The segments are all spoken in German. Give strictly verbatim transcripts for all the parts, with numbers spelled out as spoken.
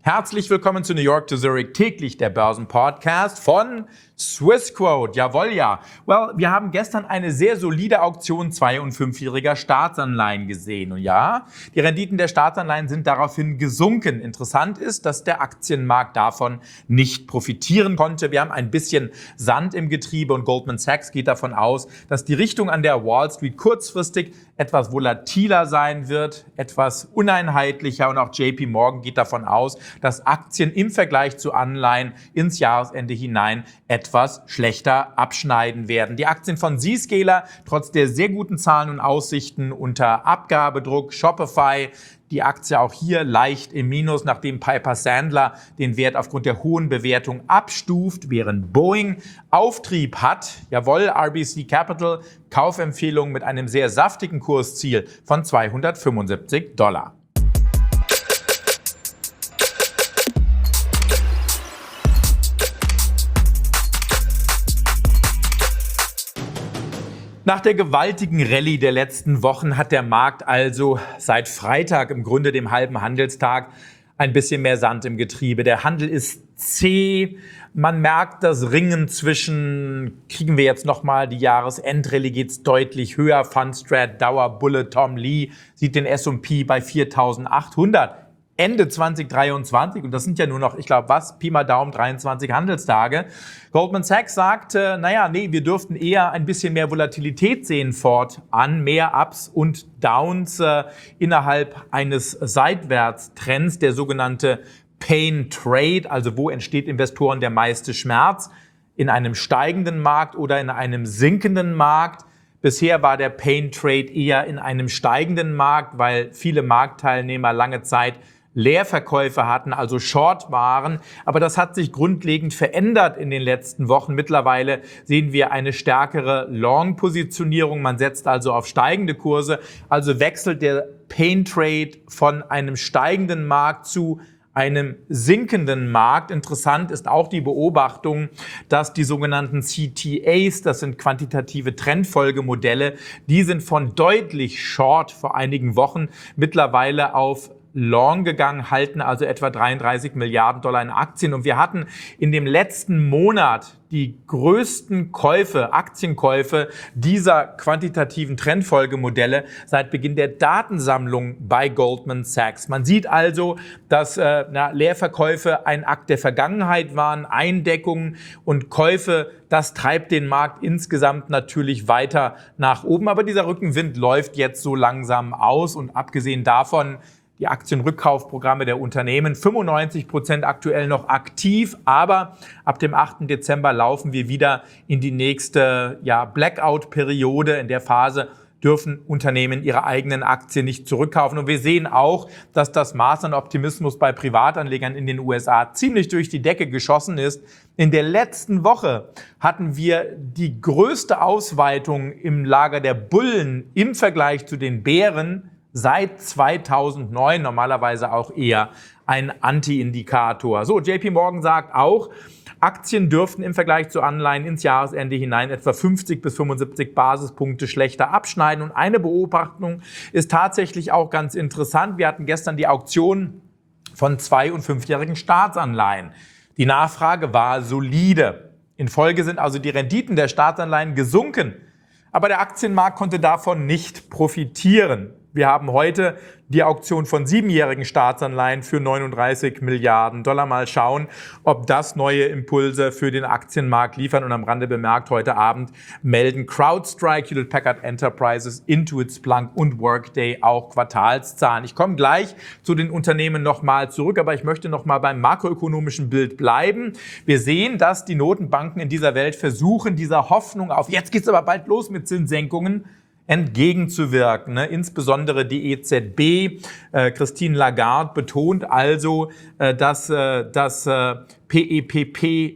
Herzlich willkommen zu New York to Zurich, täglich der Börsenpodcast von Swissquote. Jawohl, ja. Well, wir haben gestern eine sehr solide Auktion zwei- und fünfjähriger Staatsanleihen gesehen. Und ja, die Renditen der Staatsanleihen sind daraufhin gesunken. Interessant ist, dass der Aktienmarkt davon nicht profitieren konnte. Wir haben ein bisschen Sand im Getriebe und Goldman Sachs geht davon aus, dass die Richtung an der Wall Street kurzfristig etwas volatiler sein wird, etwas uneinheitlicher, und auch J P Morgan geht davon aus, dass Aktien im Vergleich zu Anleihen ins Jahresende hinein etwas schlechter abschneiden werden. Die Aktien von Zscaler, trotz der sehr guten Zahlen und Aussichten, unter Abgabedruck. Shopify, die Aktie auch hier leicht im Minus, nachdem Piper Sandler den Wert aufgrund der hohen Bewertung abstuft, während Boeing Auftrieb hat. Jawohl, R B C Capital, Kaufempfehlung mit einem sehr saftigen Kursziel von zweihundertfünfundsiebzig Dollar. Nach der gewaltigen Rallye der letzten Wochen hat der Markt also seit Freitag, im Grunde dem halben Handelstag, ein bisschen mehr Sand im Getriebe. Der Handel ist zäh. Man merkt das Ringen zwischen, kriegen wir jetzt nochmal die Jahresendrallye, geht's deutlich höher. Fundstrat, Dauerbulle, Tom Lee sieht den S und P bei viertausendachthundert. Ende zwanzig dreiundzwanzig, und das sind ja nur noch, ich glaube, was, Pi mal Daumen, dreiundzwanzig Handelstage. Goldman Sachs sagte, naja, nee, wir dürften eher ein bisschen mehr Volatilität sehen fortan, mehr Ups und Downs äh, innerhalb eines Seitwärtstrends, der sogenannte Pain Trade, also wo entsteht Investoren der meiste Schmerz, in einem steigenden Markt oder in einem sinkenden Markt. Bisher war der Pain Trade eher in einem steigenden Markt, weil viele Marktteilnehmer lange Zeit Leerverkäufe hatten, also Short waren. Aber das hat sich grundlegend verändert in den letzten Wochen. Mittlerweile sehen wir eine stärkere Long-Positionierung. Man setzt also auf steigende Kurse. Also wechselt der Pain Trade von einem steigenden Markt zu einem sinkenden Markt. Interessant ist auch die Beobachtung, dass die sogenannten C T As, das sind quantitative Trendfolgemodelle, die sind von deutlich Short vor einigen Wochen mittlerweile auf Long gegangen, halten also etwa dreiunddreißig Milliarden Dollar in Aktien. Und wir hatten in dem letzten Monat die größten Käufe, Aktienkäufe dieser quantitativen Trendfolgemodelle seit Beginn der Datensammlung bei Goldman Sachs. Man sieht also, dass äh, na, Leerverkäufe ein Akt der Vergangenheit waren, Eindeckungen und Käufe, das treibt den Markt insgesamt natürlich weiter nach oben. Aber dieser Rückenwind läuft jetzt so langsam aus, und abgesehen davon, die Aktienrückkaufprogramme der Unternehmen, fünfundneunzig Prozent aktuell noch aktiv, aber ab dem achten Dezember laufen wir wieder in die nächste ja, Blackout-Periode. In der Phase dürfen Unternehmen ihre eigenen Aktien nicht zurückkaufen. Und wir sehen auch, dass das Maß an Optimismus bei Privatanlegern in den U S A ziemlich durch die Decke geschossen ist. In der letzten Woche hatten wir die größte Ausweitung im Lager der Bullen im Vergleich zu den Bären seit zweitausendneun, normalerweise auch eher ein Anti-Indikator. So, J P Morgan sagt auch, Aktien dürften im Vergleich zu Anleihen ins Jahresende hinein etwa fünfzig bis fünfundsiebzig Basispunkte schlechter abschneiden. Und eine Beobachtung ist tatsächlich auch ganz interessant. Wir hatten gestern die Auktion von zwei- und fünfjährigen Staatsanleihen. Die Nachfrage war solide. In Folge sind also die Renditen der Staatsanleihen gesunken. Aber der Aktienmarkt konnte davon nicht profitieren. Wir haben heute die Auktion von siebenjährigen Staatsanleihen für neununddreißig Milliarden Dollar. Mal schauen, ob das neue Impulse für den Aktienmarkt liefern. Und am Rande bemerkt, heute Abend melden CrowdStrike, Hewlett Packard Enterprises, Intuit, Splunk und Workday auch Quartalszahlen. Ich komme gleich zu den Unternehmen nochmal zurück, aber ich möchte nochmal beim makroökonomischen Bild bleiben. Wir sehen, dass die Notenbanken in dieser Welt versuchen, dieser Hoffnung auf, jetzt geht's aber bald los mit Zinssenkungen, entgegenzuwirken. Ne? Insbesondere die E Z B, äh, Christine Lagarde, betont also, äh, dass äh, das äh, P E P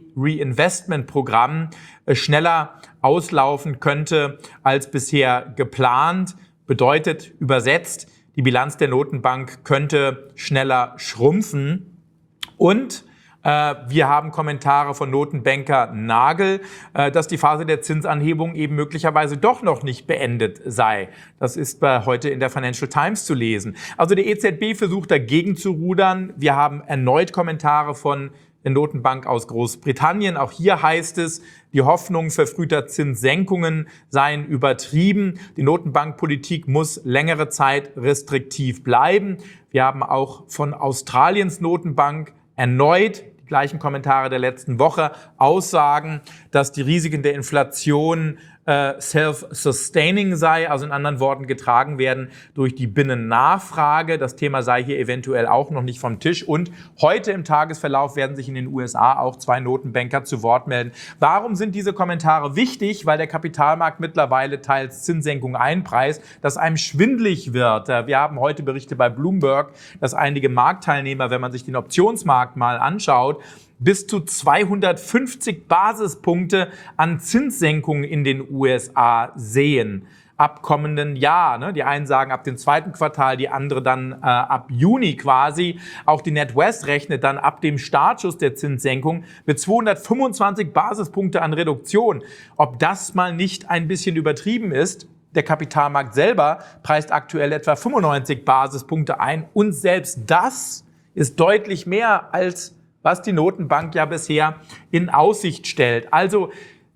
P-Reinvestment-Programm äh, schneller auslaufen könnte als bisher geplant. Bedeutet übersetzt, die Bilanz der Notenbank könnte schneller schrumpfen. Und Wir haben Kommentare von Notenbanker Nagel, dass die Phase der Zinsanhebung eben möglicherweise doch noch nicht beendet sei. Das ist bei heute in der Financial Times zu lesen. Also die E Z B versucht dagegen zu rudern. Wir haben erneut Kommentare von der Notenbank aus Großbritannien. Auch hier heißt es, die Hoffnung verfrühter Zinssenkungen seien übertrieben. Die Notenbankpolitik muss längere Zeit restriktiv bleiben. Wir haben auch von Australiens Notenbank erneut die gleichen Kommentare der letzten Woche, Aussagen, dass die Risiken der Inflation äh, self-sustaining sei, also in anderen Worten getragen werden durch die Binnennachfrage. Das Thema sei hier eventuell auch noch nicht vom Tisch. Und heute im Tagesverlauf werden sich in den U S A auch zwei Notenbanker zu Wort melden. Warum sind diese Kommentare wichtig? Weil der Kapitalmarkt mittlerweile teils Zinssenkungen einpreist, dass einem schwindlig wird. Wir haben heute Berichte bei Bloomberg, dass einige Marktteilnehmer, wenn man sich den Optionsmarkt mal anschaut, bis zu zweihundertfünfzig Basispunkte an Zinssenkungen in den U S A sehen. Ab kommenden Jahr. Ne? Die einen sagen ab dem zweiten Quartal, die andere dann äh, ab Juni quasi. Auch die NatWest rechnet dann ab dem Startschuss der Zinssenkung mit zweihundertfünfundzwanzig Basispunkte an Reduktion. Ob das mal nicht ein bisschen übertrieben ist? Der Kapitalmarkt selber preist aktuell etwa fünfundneunzig Basispunkte ein. Und selbst das ist deutlich mehr als was die Notenbank ja bisher in Aussicht stellt. Also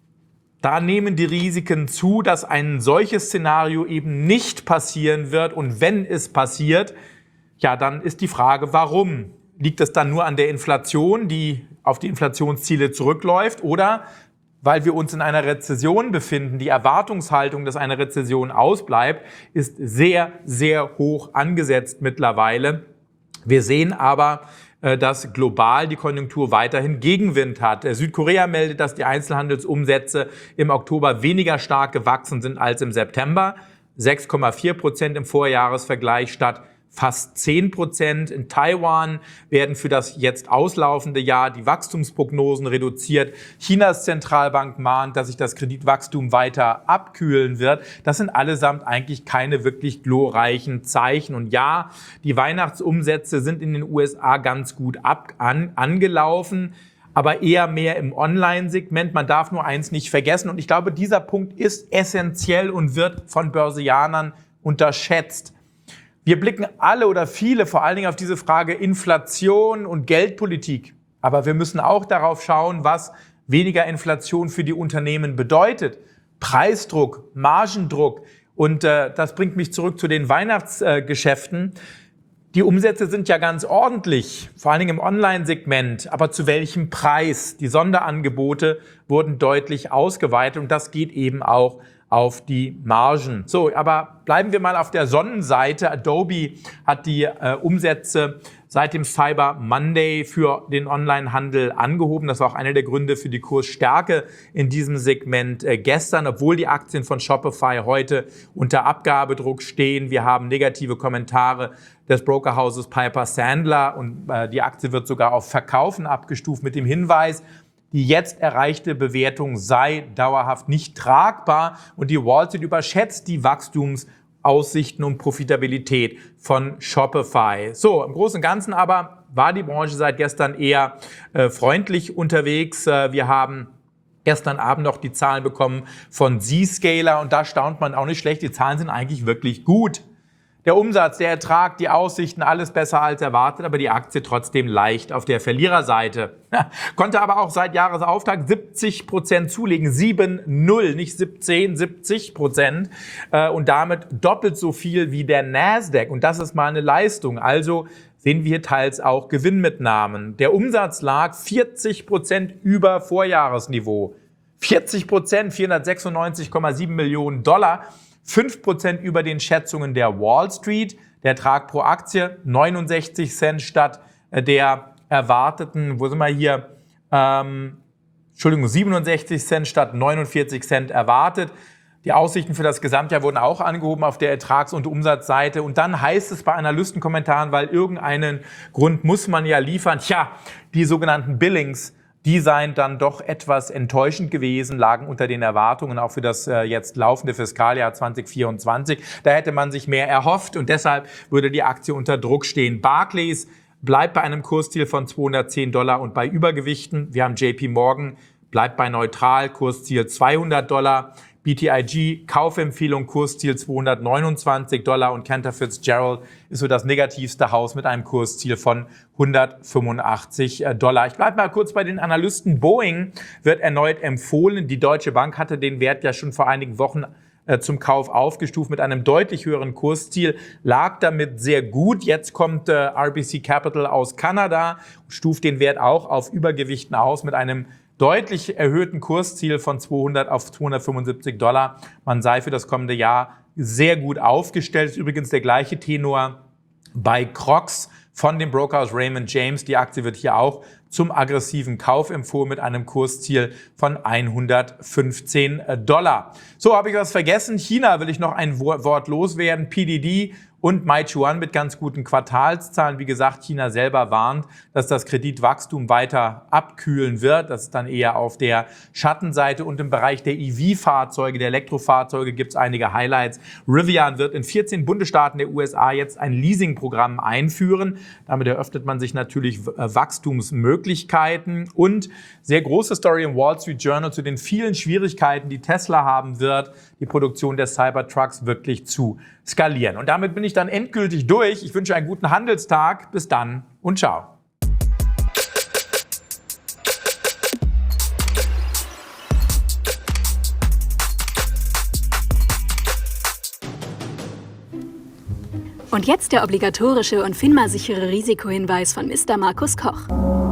da nehmen die Risiken zu, dass ein solches Szenario eben nicht passieren wird. Und wenn es passiert, ja, dann ist die Frage, warum? Liegt es dann nur an der Inflation, die auf die Inflationsziele zurückläuft, oder weil wir uns in einer Rezession befinden? Die Erwartungshaltung, dass eine Rezession ausbleibt, ist sehr, sehr hoch angesetzt mittlerweile. Wir sehen aber, dass global die Konjunktur weiterhin Gegenwind hat. Südkorea meldet, dass die Einzelhandelsumsätze im Oktober weniger stark gewachsen sind als im September. sechs Komma vier Prozent im Vorjahresvergleich statt fast zehn Prozent. In Taiwan werden für das jetzt auslaufende Jahr die Wachstumsprognosen reduziert. Chinas Zentralbank mahnt, dass sich das Kreditwachstum weiter abkühlen wird. Das sind allesamt eigentlich keine wirklich glorreichen Zeichen. Und ja, die Weihnachtsumsätze sind in den U S A ganz gut ab, an, angelaufen, aber eher mehr im Online-Segment. Man darf nur eins nicht vergessen. Und ich glaube, dieser Punkt ist essentiell und wird von Börsianern unterschätzt. Wir blicken alle oder viele vor allen Dingen auf diese Frage Inflation und Geldpolitik. Aber wir müssen auch darauf schauen, was weniger Inflation für die Unternehmen bedeutet. Preisdruck, Margendruck. Und äh, das bringt mich zurück zu den Weihnachtsgeschäften. Die Umsätze sind ja ganz ordentlich, vor allen Dingen im Online-Segment. Aber zu welchem Preis? Die Sonderangebote wurden deutlich ausgeweitet und das geht eben auch auf die Margen. So, aber bleiben wir mal auf der Sonnenseite. Adobe hat die äh, Umsätze seit dem Cyber Monday für den Onlinehandel angehoben. Das war auch einer der Gründe für die Kursstärke in diesem Segment äh, gestern, obwohl die Aktien von Shopify heute unter Abgabedruck stehen. Wir haben negative Kommentare des Brokerhauses Piper Sandler und äh, die Aktie wird sogar auf Verkaufen abgestuft mit dem Hinweis, die jetzt erreichte Bewertung sei dauerhaft nicht tragbar und die Wall Street überschätzt die Wachstumsaussichten und Profitabilität von Shopify. So, im Großen und Ganzen aber war die Branche seit gestern eher äh, freundlich unterwegs. Äh, wir haben gestern Abend noch die Zahlen bekommen von Zscaler und da staunt man auch nicht schlecht. Die Zahlen sind eigentlich wirklich gut. Der Umsatz, der Ertrag, die Aussichten, alles besser als erwartet, aber die Aktie trotzdem leicht auf der Verliererseite. Konnte aber auch seit Jahresauftakt siebzig Prozent zulegen, sieben null, nicht siebzehn, siebzig Prozent und damit doppelt so viel wie der Nasdaq und das ist mal eine Leistung. Also sehen wir hier teils auch Gewinnmitnahmen. Der Umsatz lag vierzig Prozent über Vorjahresniveau. vierzig Prozent, vierhundertsechsundneunzig Komma sieben Millionen Dollar. fünf Prozent über den Schätzungen der Wall Street. Der Ertrag pro Aktie neunundsechzig Cent statt der erwarteten, wo sind wir hier, ähm, Entschuldigung, siebenundsechzig Cent statt neunundvierzig Cent erwartet. Die Aussichten für das Gesamtjahr wurden auch angehoben auf der Ertrags- und Umsatzseite. Und dann heißt es bei Analystenkommentaren, weil irgendeinen Grund muss man ja liefern, tja, die sogenannten Billings, die seien dann doch etwas enttäuschend gewesen, lagen unter den Erwartungen auch für das äh, jetzt laufende Fiskaljahr zwanzig vierundzwanzig. Da hätte man sich mehr erhofft und deshalb würde die Aktie unter Druck stehen. Barclays bleibt bei einem Kursziel von zweihundertzehn Dollar und bei Übergewichten, wir haben J P Morgan, bleibt bei neutral, Kursziel zweihundert Dollar. B T I G, Kaufempfehlung, Kursziel zweihundertneunundzwanzig Dollar und Cantor Fitzgerald ist so das negativste Haus mit einem Kursziel von hundertfünfundachtzig Dollar. Ich bleibe mal kurz bei den Analysten. Boeing wird erneut empfohlen. Die Deutsche Bank hatte den Wert ja schon vor einigen Wochen äh, zum Kauf aufgestuft mit einem deutlich höheren Kursziel, lag damit sehr gut. Jetzt kommt äh, R B C Capital aus Kanada und stuft den Wert auch auf Übergewichten aus mit einem deutlich erhöhten Kursziel von zweihundert auf zweihundertfünfundsiebzig Dollar. Man sei für das kommende Jahr sehr gut aufgestellt. Ist übrigens der gleiche Tenor bei Crocs von dem Brokerhaus Raymond James. Die Aktie wird hier auch zum aggressiven Kauf empfohlen mit einem Kursziel von hundertfünfzehn Dollar. So, habe ich was vergessen? China will ich noch ein Wort loswerden. P D D und Meituan mit ganz guten Quartalszahlen. Wie gesagt, China selber warnt, dass das Kreditwachstum weiter abkühlen wird. Das ist dann eher auf der Schattenseite. Und im Bereich der E V-Fahrzeuge, der Elektrofahrzeuge, gibt es einige Highlights. Rivian wird in vierzehn Bundesstaaten der U S A jetzt ein Leasingprogramm einführen. Damit eröffnet man sich natürlich Wachstumsmöglichkeiten. Und sehr große Story im Wall Street Journal zu den vielen Schwierigkeiten, die Tesla haben wird, die Produktion der Cybertrucks wirklich zu skalieren. Und damit bin ich dann endgültig durch. Ich wünsche einen guten Handelstag. Bis dann und ciao. Und jetzt der obligatorische und FINMA-sichere Risikohinweis von Mister Markus Koch.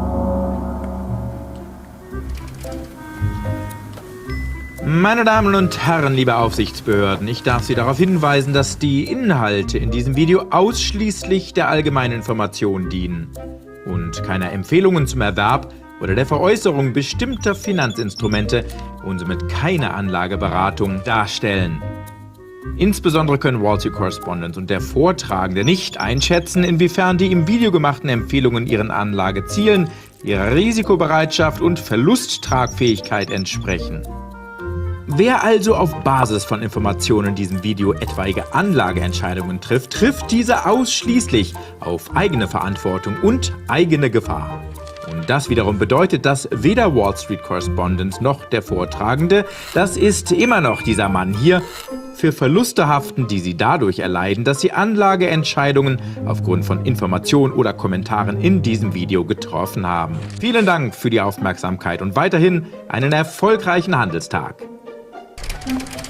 Meine Damen und Herren, liebe Aufsichtsbehörden, ich darf Sie darauf hinweisen, dass die Inhalte in diesem Video ausschließlich der allgemeinen Information dienen und keine Empfehlungen zum Erwerb oder der Veräußerung bestimmter Finanzinstrumente und somit keine Anlageberatung darstellen. Insbesondere können Wall Street Correspondent und der Vortragende nicht einschätzen, inwiefern die im Video gemachten Empfehlungen ihren Anlagezielen, ihrer Risikobereitschaft und Verlusttragfähigkeit entsprechen. Wer also auf Basis von Informationen in diesem Video etwaige Anlageentscheidungen trifft, trifft diese ausschließlich auf eigene Verantwortung und eigene Gefahr. Und das wiederum bedeutet, dass weder Wall Street Correspondent noch der Vortragende, das ist immer noch dieser Mann hier, für Verluste haften, die sie dadurch erleiden, dass sie Anlageentscheidungen aufgrund von Informationen oder Kommentaren in diesem Video getroffen haben. Vielen Dank für die Aufmerksamkeit und weiterhin einen erfolgreichen Handelstag. Thank you.